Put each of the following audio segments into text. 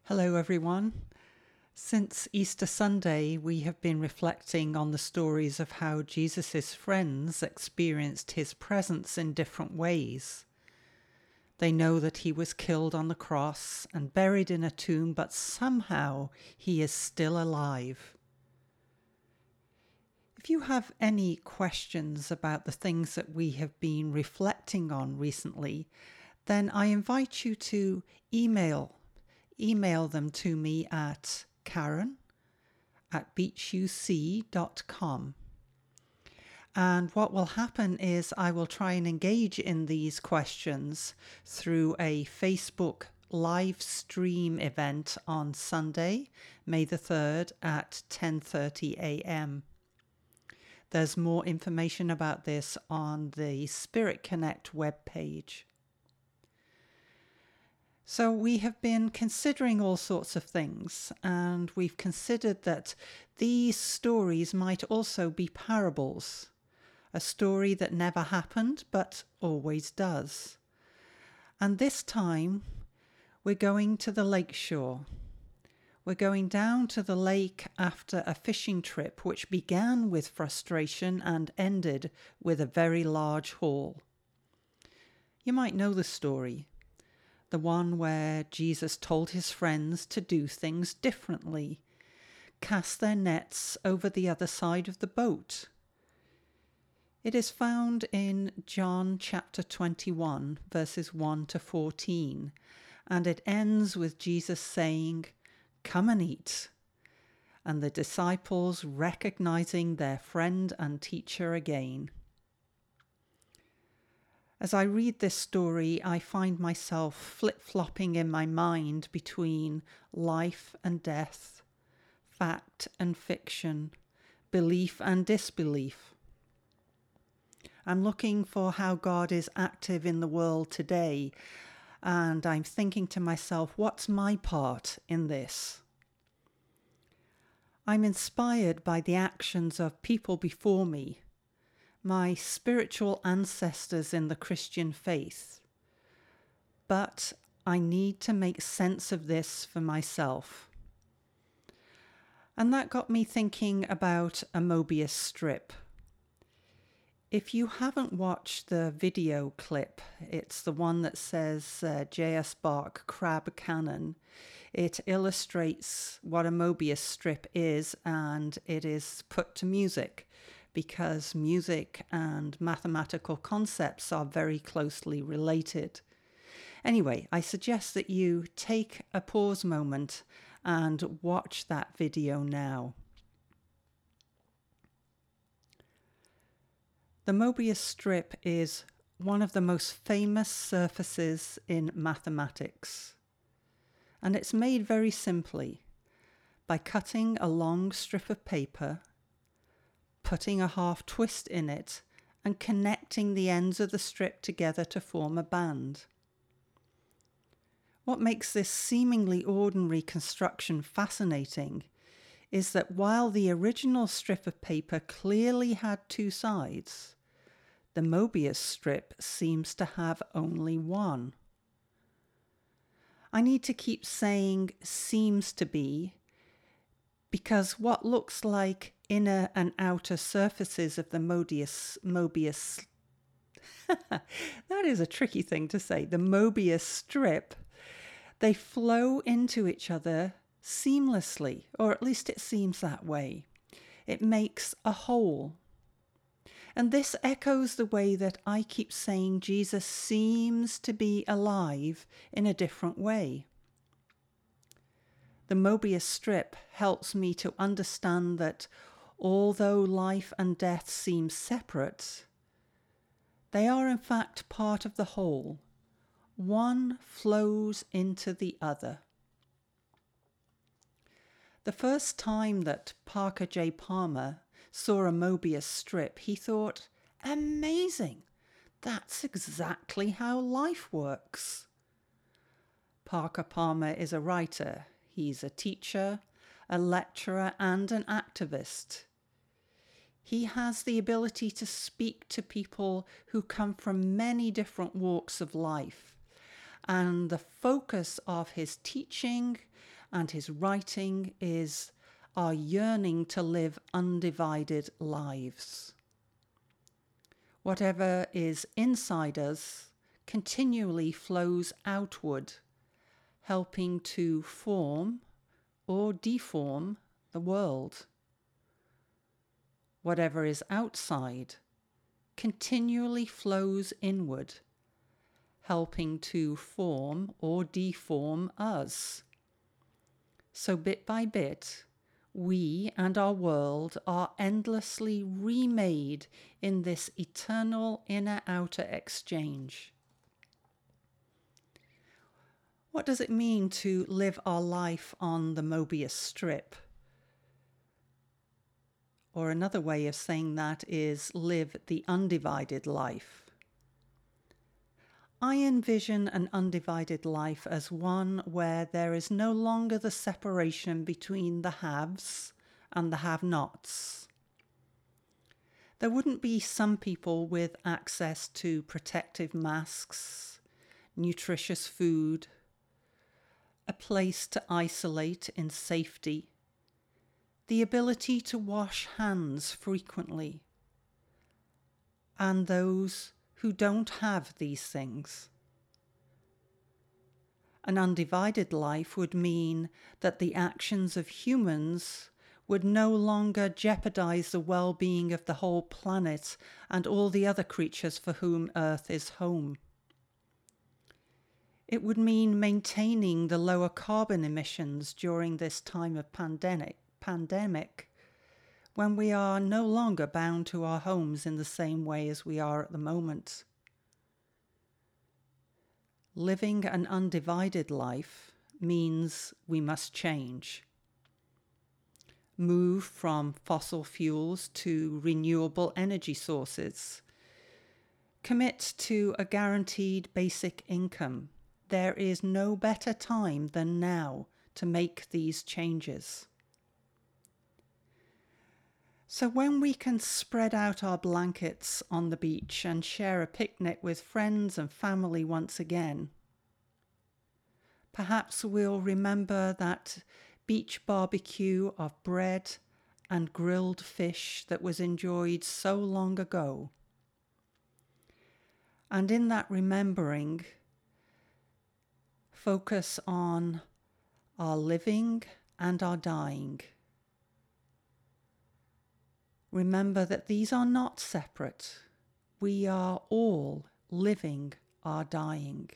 Hello, everyone. Since Easter Sunday, we have been reflecting on the stories of how Jesus' friends experienced his presence in different ways. They know that he was killed on the cross and buried in a tomb, but somehow he is still alive. If you have any questions about the things that we have been reflecting on recently, then I invite you to email them to me at karen@beachuc.com. And what will happen is I will try and engage in these questions through a Facebook live stream event on Sunday, May the 3rd at 10:30 a.m. There's more information about this on the Spirit Connect webpage. So we have been considering all sorts of things, and we've considered that these stories might also be parables, a story that never happened but always does. And this time we're going to the lakeshore. We're going down to the lake after a fishing trip which began with frustration and ended with a very large haul. You might know the story. The one where Jesus told his friends to do things differently, cast their nets over the other side of the boat. It is found in John chapter 21, verses 1 to 14, and it ends with Jesus saying, "Come and eat," and the disciples recognizing their friend and teacher again. As I read this story, I find myself flip-flopping in my mind between life and death, fact and fiction, belief and disbelief. I'm looking for how God is active in the world today, and I'm thinking to myself, what's my part in this? I'm inspired by the actions of people before me, my spiritual ancestors in the Christian faith. But I need to make sense of this for myself. And that got me thinking about a Mobius strip. If you haven't watched the video clip, it's the one that says J.S. Bach Crab Cannon. It illustrates what a Mobius strip is, and it is put to music, because music and mathematical concepts are very closely related. Anyway, I suggest that you take a pause moment and watch that video now. The Mobius strip is one of the most famous surfaces in mathematics, and it's made very simply by cutting a long strip of paper, putting a half twist in it, and connecting the ends of the strip together to form a band. What makes this seemingly ordinary construction fascinating is that while the original strip of paper clearly had two sides, the Mobius strip seems to have only one. I need to keep saying seems to be, because what looks like inner and outer surfaces of the Mobius that is a tricky thing to say, the Mobius strip, they flow into each other seamlessly, or at least it seems that way. It makes a whole. And this echoes the way that I keep saying Jesus seems to be alive in a different way. The Mobius strip helps me to understand that although life and death seem separate, they are in fact part of the whole. One flows into the other. The first time that Parker J. Palmer saw a Mobius strip, he thought, amazing, that's exactly how life works. Parker Palmer is a writer. He's a teacher, a lecturer, and an activist. He has the ability to speak to people who come from many different walks of life, and the focus of his teaching and his writing is our yearning to live undivided lives. Whatever is inside us continually flows outward, helping to form or deform the world. Whatever is outside continually flows inward, helping to form or deform us. So bit by bit, we and our world are endlessly remade in this eternal inner-outer exchange. What does it mean to live our life on the Mobius strip? Or another way of saying that is live the undivided life. I envision an undivided life as one where there is no longer the separation between the haves and the have-nots. There wouldn't be some people with access to protective masks, nutritious food, a place to isolate in safety, the ability to wash hands frequently, and those who don't have these things. An undivided life would mean that the actions of humans would no longer jeopardize the well-being of the whole planet and all the other creatures for whom Earth is home. It would mean maintaining the lower carbon emissions during this time of pandemic, when we are no longer bound to our homes in the same way as we are at the moment. Living an undivided life means we must change. Move from fossil fuels to renewable energy sources. Commit to a guaranteed basic income. There is no better time than now to make these changes. So when we can spread out our blankets on the beach and share a picnic with friends and family once again, perhaps we'll remember that beach barbecue of bread and grilled fish that was enjoyed so long ago. And in that remembering, focus on our living and our dying. Remember that these are not separate. We are all living our dying.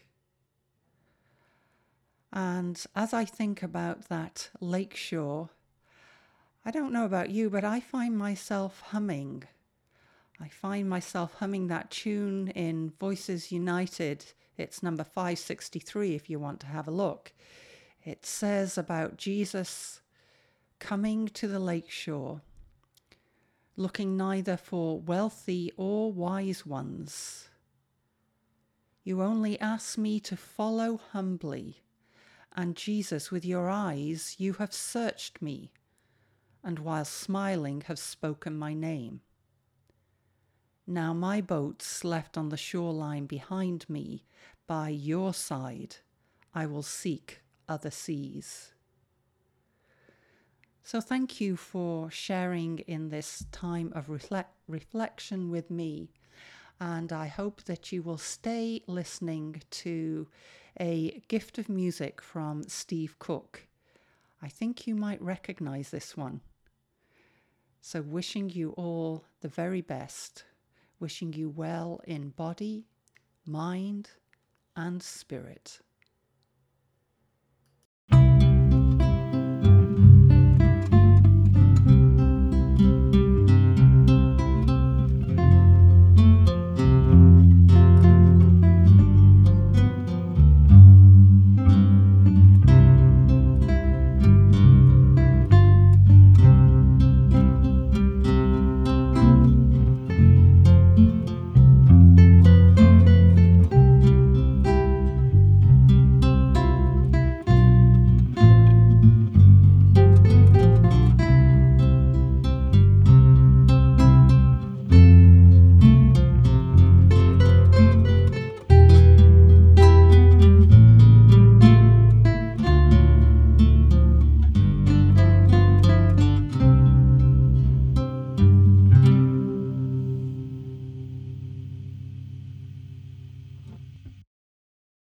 And as I think about that lakeshore, I don't know about you, but I find myself humming. I find myself humming that tune in Voices United. It's number 563 if you want to have a look. It says about Jesus coming to the lakeshore, looking neither for wealthy or wise ones. You only ask me to follow humbly, and Jesus, with your eyes you have searched me, and while smiling have spoken my name. Now my boat's left on the shoreline behind me, by your side I will seek other seas. So thank you for sharing in this time of reflection with me, and I hope that you will stay listening to a gift of music from Steve Cook. I think you might recognize this one. So wishing you all the very best, wishing you well in body, mind, and spirit.